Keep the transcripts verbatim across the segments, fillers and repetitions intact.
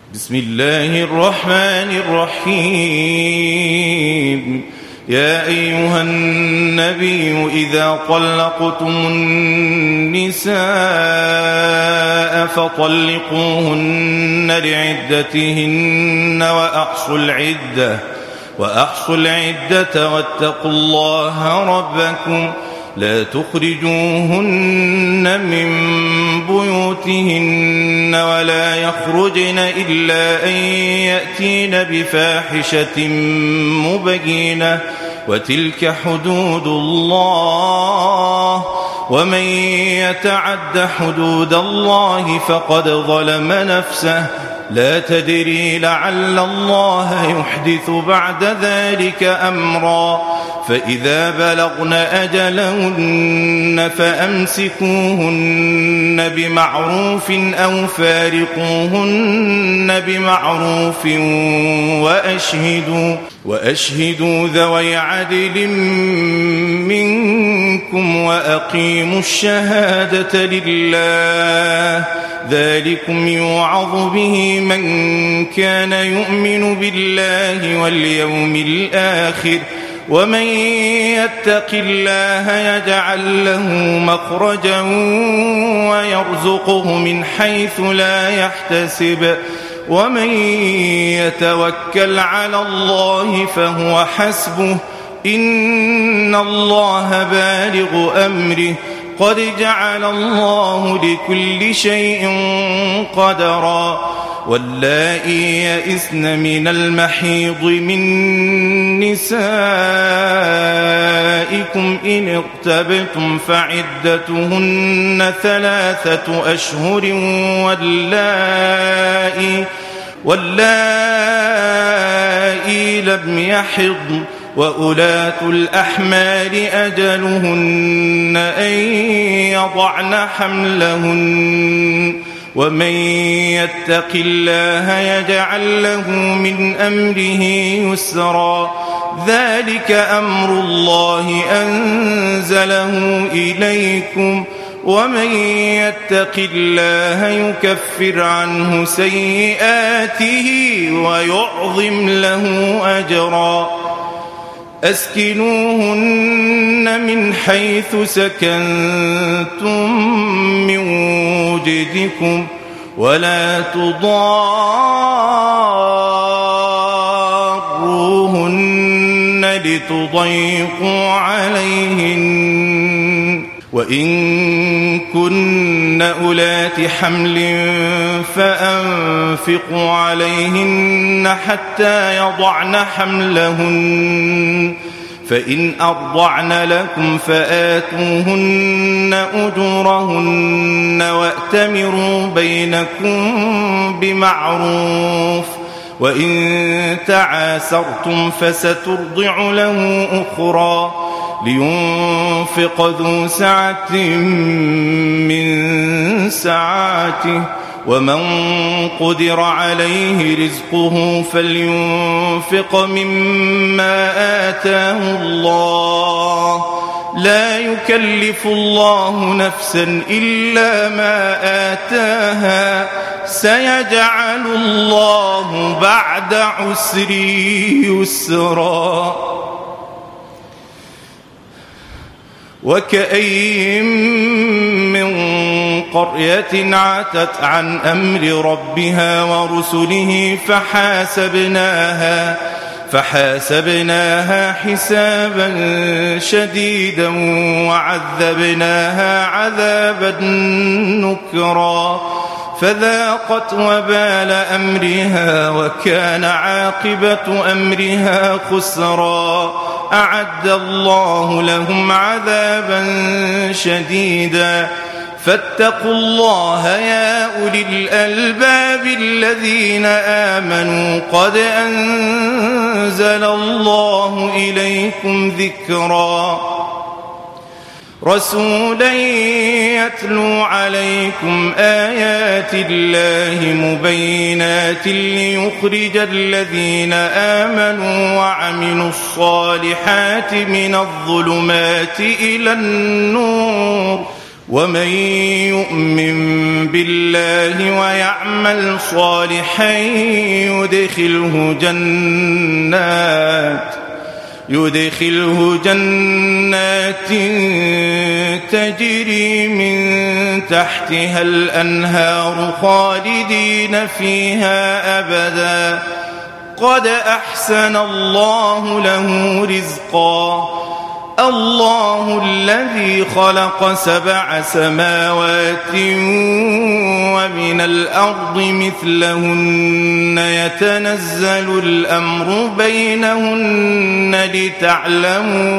بسم الله الرحمن الرحيم. يا أيها النبي إذا طلقتم النساء فطلقوهن لعدتهن وأحصوا العدة وأحصوا العدة واتقوا الله ربكم لا تخرجوهن من بيوتهن ولا يخرجن إلا أن يأتين بفاحشة مبينة وتلك حدود الله ومن يتعد حدود الله فقد ظلم نفسه لا تدري لعل الله يحدث بعد ذلك أمرا فإذا بلغن أجلهن فأمسكوهن بمعروف أو فارقوهن بمعروف وأشهدوا, وأشهدوا ذوي عدل منكم وأقيموا الشهادة لله ذلكم يوعظ به من كان يؤمن بالله واليوم الآخر ومن يتق الله يجعل له مخرجا ويرزقه من حيث لا يحتسب ومن يتوكل على الله فهو حسبه إن الله بالغ أمره قد جعل الله لكل شيء قدرا واللائي يئسن من المحيض من نسائكم إن ارتبتم فعدتهن ثلاثة أشهر واللائي, واللائي لم يحضن وأولاة الأحمال أجلهن أن يضعن حملهن ومن يتق الله يجعل له من أمره يسرا ذلك أمر الله أنزله إليكم ومن يتق الله يكفر عنه سيئاته ويعظم له أجرا أسكنوهن من حيث سكنتم من وجدكم ولا تضاروهن لتضيقوا عليهن وإن كن أولات حمل فأنفقوا عليهن حتى يضعن حملهن فإن أرضعن لكم فآتوهن أجورهن وأتمروا بينكم بمعروف وإن تعاسرتم فسترضع له أخرى لينفق ذو سعة من سعته ومن قدر عليه رزقه فلينفق مما آتاه الله لا يكلف الله نفسا إلا ما آتاها سيجعل الله بعد عسر يسرا وكأين من قرية عتت عن أمر ربها ورسله فحاسبناها فحاسبناها حسابا شديدا وعذبناها عذابا نكرا فذاقت وبال أمرها وكان عاقبة أمرها خسرا أعد الله لهم عذابا شديدا فاتقوا الله يا أولي الألباب الذين آمنوا قد أنزل الله إليكم ذكرا رسولا يتلو عليكم آيات الله مبينات ليخرج الذين آمنوا وعملوا الصالحات من الظلمات إلى النور ومن يؤمن بالله ويعمل صالحا يدخله جنات يدخله جنات تجري من تحتها الأنهار خالدين فيها أبدا قد أحسن الله له رزقا الله الذي خلق سبع سماوات ومن الأرض مثلهن يتنزل الأمر بينهن لتعلموا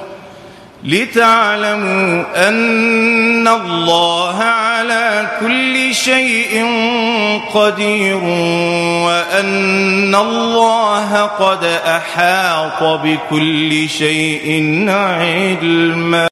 لتعلموا أن الله على كل شيء قدير وأن الله قد أحاط بكل شيء علما.